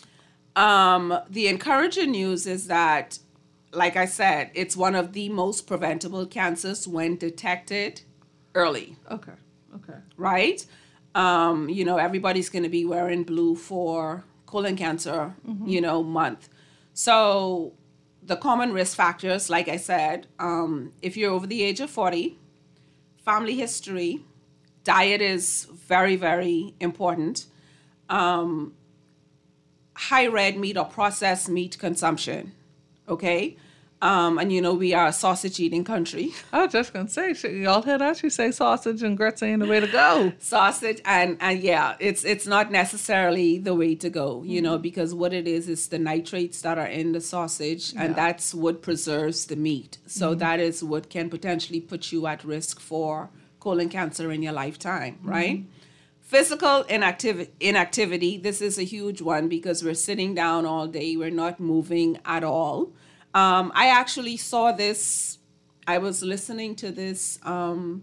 Um, the encouraging news is that, like I said, it's one of the most preventable cancers when detected early. Okay. Okay. Right? Um, you know, everybody's going to be wearing blue for colon cancer, mm-hmm. you know, month. So the common risk factors, like I said, um, if you're over the age of forty, family history, diet is very, very important. Um, high red meat or processed meat consumption, okay? Um, and, you know, we are a sausage-eating country. I was just going to say, should y'all hear that? You say sausage and grits ain't the way to go. Sausage, and, and yeah, it's it's not necessarily the way to go, you mm-hmm. know, because what it is is the nitrates that are in the sausage, yeah. and that's what preserves the meat. So mm-hmm. that is what can potentially put you at risk for colon cancer in your lifetime, right? Mm-hmm. Physical inactiv- inactivity, this is a huge one because we're sitting down all day, we're not moving at all. Um, I actually saw this, I was listening to this, um,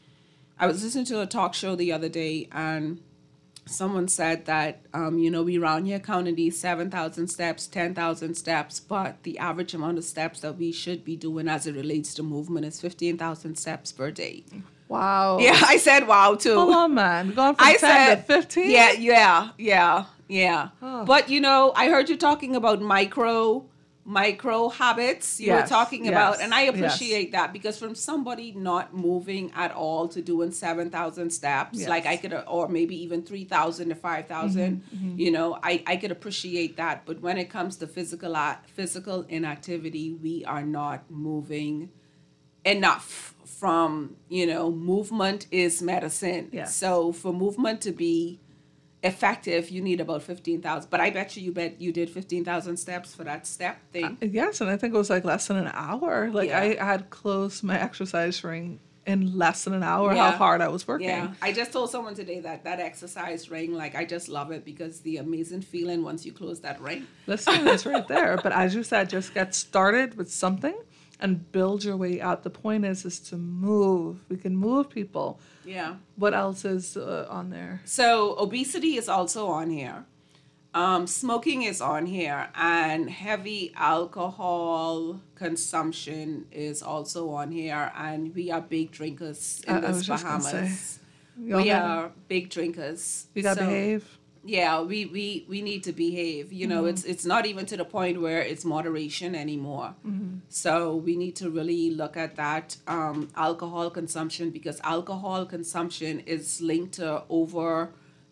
I was listening to a talk show the other day, and someone said that, um, you know, we round here counting these seven thousand steps, ten thousand steps, but the average amount of steps that we should be doing as it relates to movement is fifteen thousand steps per day. Wow. Yeah, I said wow, too. Hold on, man. Going from I ten said, to fifteen? Yeah, yeah, yeah, yeah. Oh. But, you know, I heard you talking about micro... micro habits you yes, were talking yes, about, and I yes. appreciate that, because from somebody not moving at all to doing seven thousand steps, yes. like I could, or maybe even three thousand to five thousand, mm-hmm, mm-hmm. you know, I, I could appreciate that. But when it comes to physical physical inactivity, we are not moving enough. From, you know, movement is medicine. Yes. So for movement to be effective, you need about fifteen thousand. But I bet you you bet you did fifteen thousand steps for that step thing. Uh, yes, and I think it was like less than an hour. Like Yeah. I had closed my exercise ring in less than an hour, Yeah. how hard I was working. Yeah, I just told someone today that that exercise ring, like, I just love it because the amazing feeling once you close that ring. Listen, it's right there. But as you said, just get started with something and build your way out. The point is, is to move. We can move people. Yeah. What else is uh, on there? So obesity is also on here. Um, smoking is on here, and heavy alcohol consumption is also on here. And we are big drinkers in I- I this was just gonna Bahamas. say, y'all We have- are big drinkers. You got to So- behave. Yeah, we, we, we need to behave. You know, Mm-hmm. it's it's not even to the point where it's moderation anymore. Mm-hmm. So we need to really look at that um, alcohol consumption, because alcohol consumption is linked to over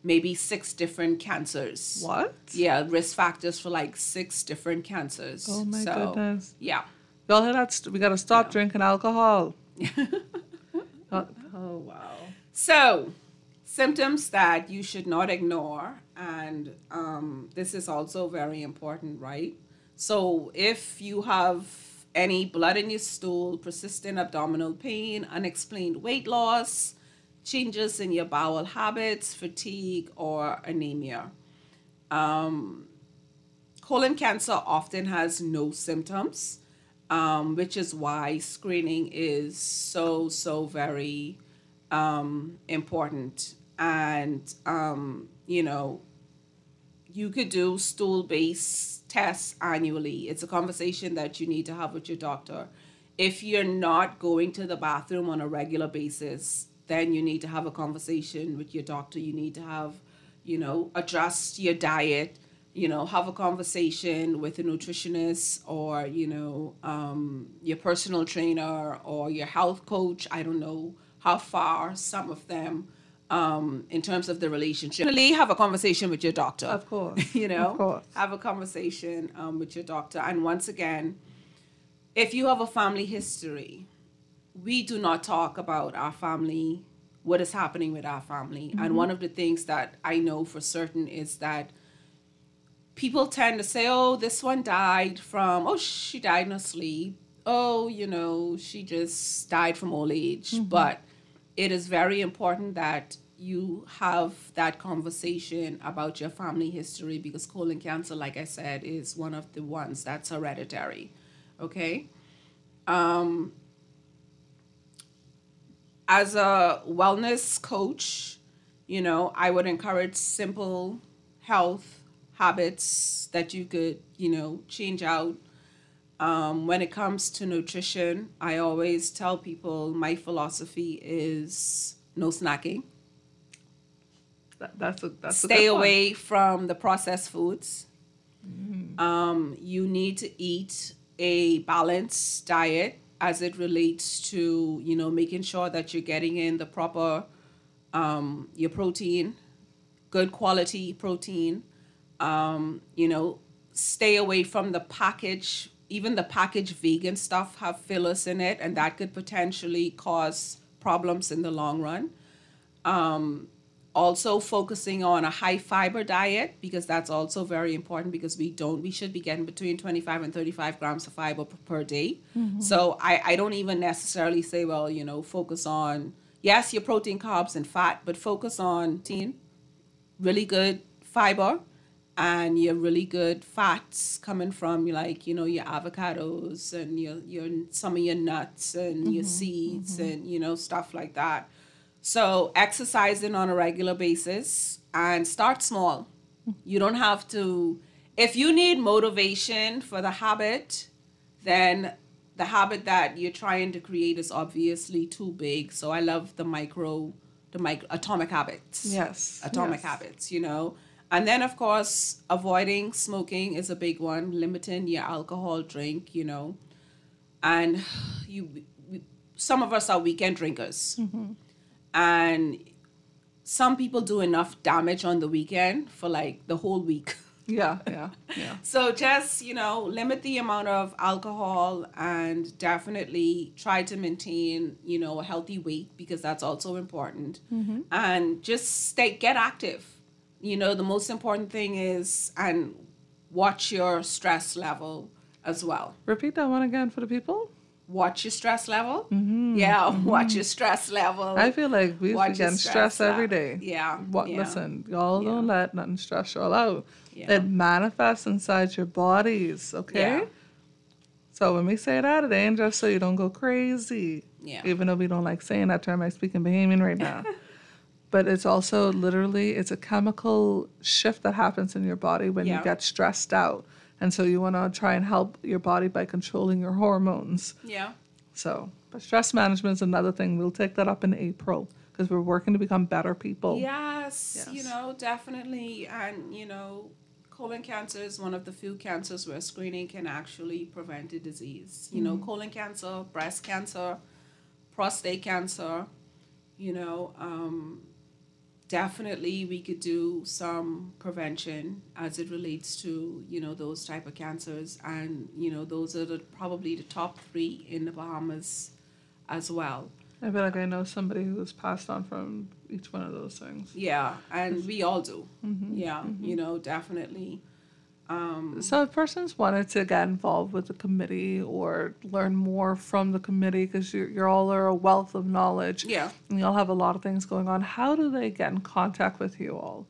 maybe six different cancers. What? Yeah, risk factors for like six different cancers. Oh my so, goodness. Yeah. Y'all hear that? St- we got to stop Yeah. drinking alcohol. oh, oh, wow. So, symptoms that you should not ignore, and um, this is also very important, right? So, if you have any blood in your stool, persistent abdominal pain, unexplained weight loss, changes in your bowel habits, fatigue, or anemia. Um, colon cancer often has no symptoms, um, which is why screening is so, so very um, important. And, um, you know, you could do stool-based tests annually. It's a conversation that you need to have with your doctor. If you're not going to the bathroom on a regular basis, then you need to have a conversation with your doctor. You need to have, you know, adjust your diet, you know, have a conversation with a nutritionist or, you know, um, your personal trainer or your health coach. I don't know how far some of them, um, in terms of the relationship. Really have a conversation with your doctor. Of course. you know, Of course. have a conversation um, with your doctor. And once again, if you have a family history, we do not talk about our family, what is happening with our family. Mm-hmm. And one of the things that I know for certain is that people tend to say, oh, this one died from, oh, she died in her sleep. Oh, you know, she just died from old age. Mm-hmm. But it is very important that you have that conversation about your family history because colon cancer, like I said, is one of the ones that's hereditary. Okay? Um, as a wellness coach, you know, I would encourage simple health habits that you could, you know, change out. Um, when it comes to nutrition, I always tell people my philosophy is no snacking. That, that's a, that's a Stay good one. away from the processed foods. Mm. Um, you need to eat a balanced diet as it relates to, you know, making sure that you're getting in the proper, um, your protein, good quality protein. Um, you know, stay away from the package. Even the packaged vegan stuff have fillers in it, and that could potentially cause problems in the long run. Um, also focusing on a high fiber diet, because that's also very important because we don't, we should be getting between twenty-five and thirty-five grams of fiber per, per day. Mm-hmm. So I, I don't even necessarily say, well, you know, focus on, yes, your protein, carbs, and fat, but focus on teen, really good fiber, and your really good fats coming from like, you know, your avocados and your, your some of your nuts and mm-hmm, your seeds mm-hmm. and, you know, stuff like that. So exercising on a regular basis and start small. You don't have to, if you need motivation for the habit, then the habit that you're trying to create is obviously too big. So I love the micro, the micro, atomic habits. Yes. Atomic yes. habits, you know. And then, of course, avoiding smoking is a big one, limiting your alcohol drink, you know. And you, we, some of us are weekend drinkers. Mm-hmm. And some people do enough damage on the weekend for like the whole week. Yeah, yeah, yeah. So just, you know, limit the amount of alcohol and definitely try to maintain, you know, a healthy weight because that's also important. Mm-hmm. And just stay, get active. You know, the most important thing is, and watch your stress level as well. Repeat that one again for the people. Watch your stress level. Mm-hmm. Yeah, mm-hmm. watch your stress level. I feel like we Watch be getting stress stress every day. Yeah. What? yeah. Listen, y'all yeah. don't let nothing stress y'all out. Yeah. It manifests inside your bodies, okay? Yeah. So when we say that, it ain't just so you don't go crazy. Yeah. Even though we don't like saying that term, I speak in Bahamian right now. But it's also literally, it's a chemical shift that happens in your body when yeah. you get stressed out. And so you want to try and help your body by controlling your hormones. Yeah. So, but stress management is another thing. We'll take that up in April because we're working to become better people. Yes, Yes, you know, definitely. And, you know, colon cancer is one of the few cancers where screening can actually prevent a disease. You know, colon cancer, breast cancer, prostate cancer, you know, um, definitely we could do some prevention as it relates to, you know, those type of cancers. And, you know, those are the, probably the top three in the Bahamas as well. I feel like I know somebody who was passed on from each one of those things. Yeah, and we all do. Mm-hmm, yeah, mm-hmm. you know, definitely. Um, so if persons wanted to get involved with the committee or learn more from the committee, because you're, you're all are a wealth of knowledge, yeah, and you all have a lot of things going on, how do they get in contact with you all?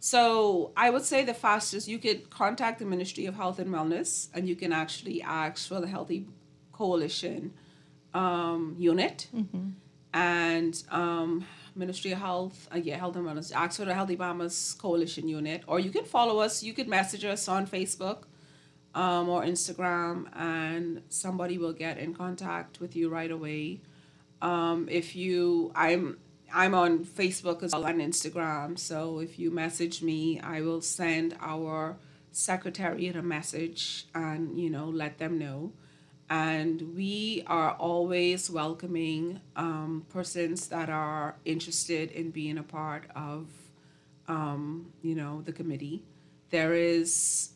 So I would say the fastest, you could contact the Ministry of Health and Wellness, and you can actually ask for the Healthy Coalition um, unit. Mm-hmm. And um, Ministry of Health, uh, yeah, Health and Wellness, ask for the Healthy Bahamas Coalition unit, or you can follow us. You could message us on Facebook um, or Instagram, and somebody will get in contact with you right away. Um, if you, I'm, I'm on Facebook as well and Instagram, so if you message me, I will send our secretariat a message and, you know, let them know. And we are always welcoming um, persons that are interested in being a part of, um, you know, the committee. There is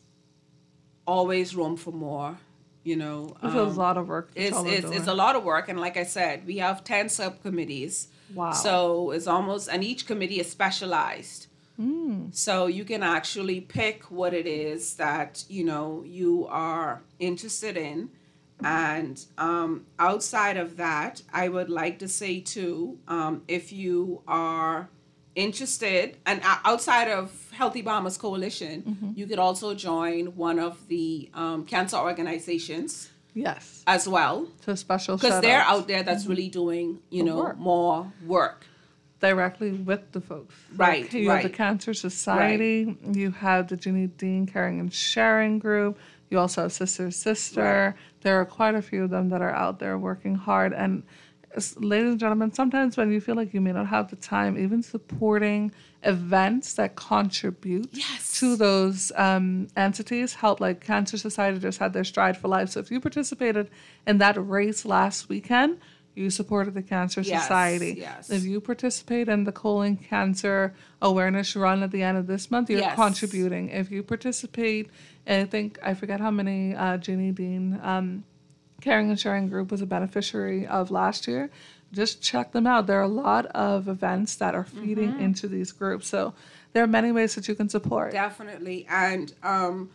always room for more, you know. It's um, a lot of work. It's, it's, it's a lot of work. And like I said, we have ten subcommittees. Wow. So it's almost, and each committee is specialized. Mm. So you can actually pick what it is that, you know, you are interested in. And um, outside of that, I would like to say, too, um, if you are interested, and outside of Healthy Bahamas Coalition, mm-hmm. you could also join one of the um, cancer organizations. Yes. As well. So special because they're out there that's mm-hmm. really doing, you know, work. more work. Directly with the folks. Right, like you right. have the Cancer Society. Right. You have the Ginny Dean Caring and Sharing Group. You also have Sister Sister. Right. There are quite a few of them that are out there working hard. And ladies and gentlemen, sometimes when you feel like you may not have the time, even supporting events that contribute yes. to those um, entities help. Like Cancer Society just had their Stride for Life. So if you participated in that race last weekend, you supported the Cancer yes, Society. Yes. If you participate in the colon cancer awareness run at the end of this month, you're yes. contributing. If you participate, and I think, I forget how many uh, Ginny Dean um, Caring and Sharing Group was a beneficiary of last year, just check them out. There are a lot of events that are feeding mm-hmm. into these groups. So there are many ways that you can support. Definitely. And um,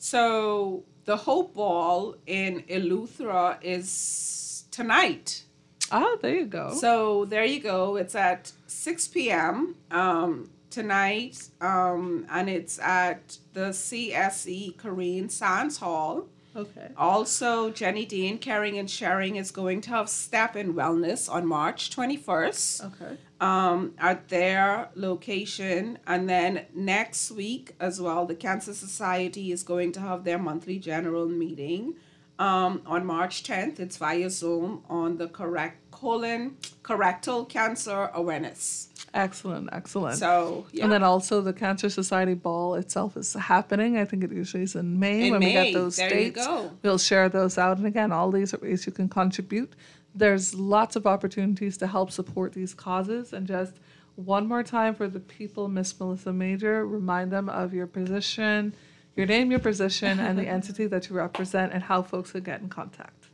so the Hope Ball in Eleuthera is tonight. Oh, there you go. So there you go. It's at six p.m. Um, tonight, um, and it's at the C S E Corrine Sands Hall. Okay. Also, Jenny Dean Caring and Sharing is going to have Step in Wellness on March twenty-first. Okay. Um, at their location. And then next week as well, the Cancer Society is going to have their monthly general meeting. Um, on March tenth, it's via Zoom on the correct colon colorectal cancer awareness. Excellent, excellent. So, yeah. And then also the Cancer Society Ball itself is happening. I think it usually is in May. In when May. we get those there dates. You go. We'll share those out. And again, all these are ways you can contribute. There's lots of opportunities to help support these causes. And just one more time for the people, Miss Melissa Major, remind them of your position, your name, your position, and the entity that you represent, and how folks could get in contact.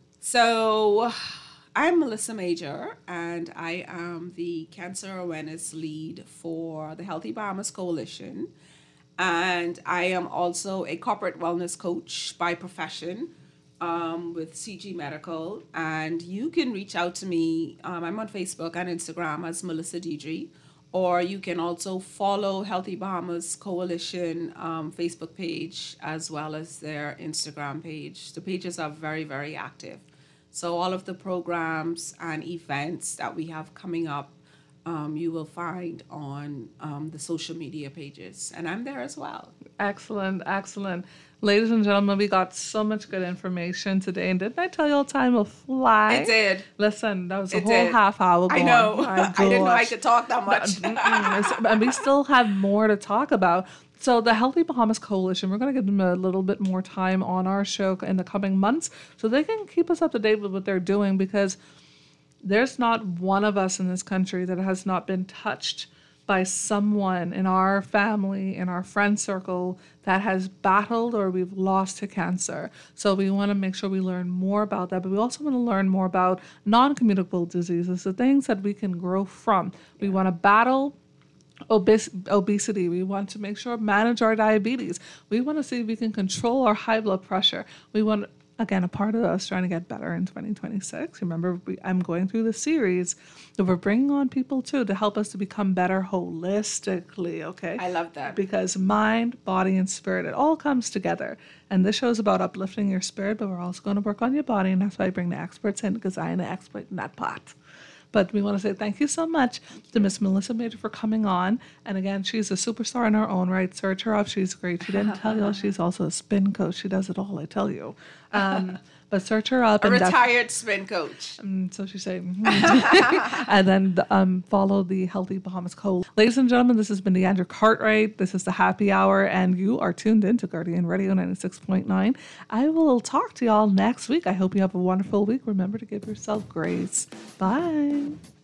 So I'm Melissa Major, and I am the Cancer Awareness Lead for the Healthy Bahamas Coalition. And I am also a corporate wellness coach by profession um, with C G Medical. And you can reach out to me. Um, I'm on Facebook and Instagram as Melissa Deidre. Or you can also follow Healthy Bahamas Coalition um, Facebook page as well as their Instagram page. The pages are very, very active. So all of the programs and events that we have coming up, um, you will find on um, the social media pages. And I'm there as well. Excellent, excellent. Ladies and gentlemen, we got so much good information today. And didn't I tell you all time will fly? It did. Listen, that was a it whole did. half hour going. I know. I didn't know I could talk that much. And we still have more to talk about. So the Healthy Bahamas Coalition, we're going to give them a little bit more time on our show in the coming months so they can keep us up to date with what they're doing, because there's not one of us in this country that has not been touched by someone in our family, in our friend circle that has battled or we've lost to cancer. So we want to make sure we learn more about that, but we also want to learn more about non-communicable diseases, the things that we can grow from. We want to battle Obes- obesity. We want to make sure manage our diabetes. We want to see if we can control our high blood pressure. We want, again, a part of us trying to get better in twenty twenty-six. Remember, we, I'm going through the series that we're bringing on people too to help us to become better holistically. Okay, I love that. Because mind, body, and spirit, it all comes together. And this show is about uplifting your spirit, but we're also going to work on your body, and that's why I bring the experts in, because I am the expert in that part. But we want to say thank you so much to Miss Melissa Major for coming on. And again, she's a superstar in her own right. Search her up. She's great. She didn't tell you. She's also a spin coach. She does it all, I tell you. Um, but search her up. A and retired def- spin coach. Um, so she said. Mm-hmm. And then um, follow the Healthy Bahamas Co. Ladies and gentlemen, this has been Deandra Cartwright. This is the Happy Hour, and you are tuned in to Guardian Radio ninety-six point nine. I will talk to y'all next week. I hope you have a wonderful week. Remember to give yourself grace. Bye.